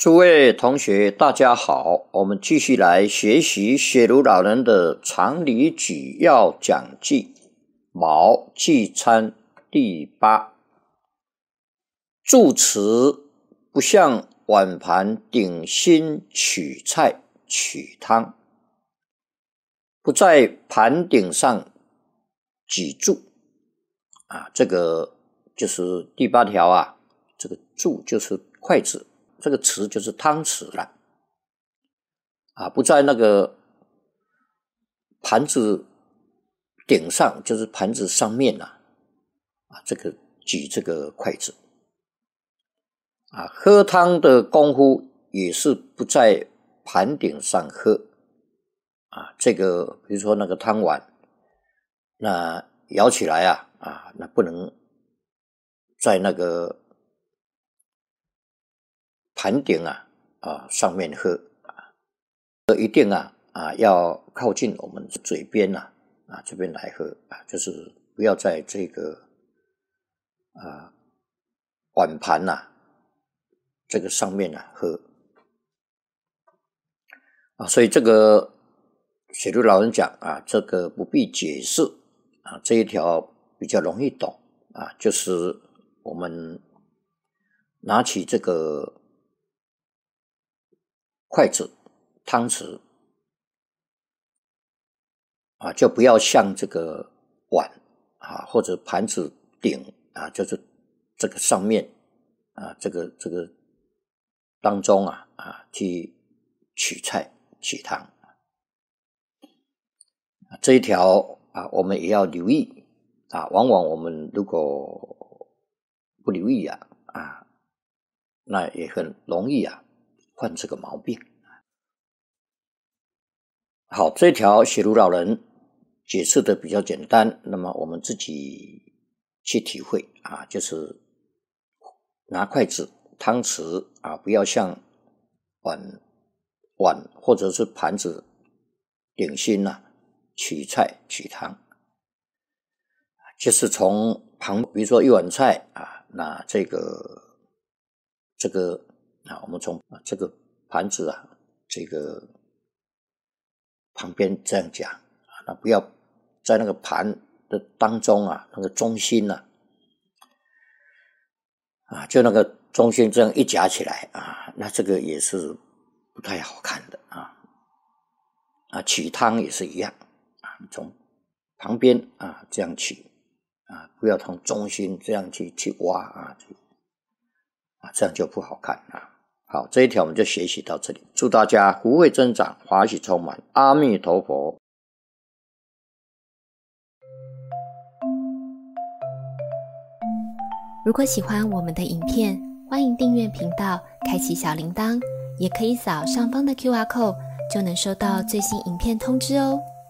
诸位同学大家好，我们继续来学习雪茹老人的常理举要讲记卯祭餐第8。住持不向碗盘顶心取菜取汤，不在盘顶上举箸这个就是第8条这个箸就是筷子，这个匙就是汤匙了不在那个盘子顶上，就是盘子上面这个举这个筷子喝汤的功夫也是不在盘顶上喝这个比如说那个汤碗，那舀起来那不能在那个盘顶上面喝一定要靠近我们嘴边这边来喝就是不要在这个碗盘这个上面喝所以这个雪茹老人讲这个不必解释这一条比较容易懂就是我们拿起这个筷子汤匙就不要向这个碗或者盘子顶就是这个上面这个当中去取菜取汤这一条我们也要留意往往我们如果不留意那也很容易犯这个毛病。好，这一条雪茹老人解释的比较简单，那么我们自己去体会就是拿筷子汤匙不要向碗或者是盘子顶心取菜取汤，就是从旁比如说一碗菜那这个我们从这个盘子这个旁边这样讲那不要在那个盘的当中那个中心就那个中心这样一夹起来那这个也是不太好看的取汤也是一样从旁边这样取不要从中心这样去挖这样就不好看好，这一条我们就学习到这里，祝大家福慧增长，法喜充满，阿弥陀佛。 如果喜欢我们的影片，欢迎订阅频道，开启小铃铛，也可以扫上方的 QR code， 就能收到最新影片通知哦。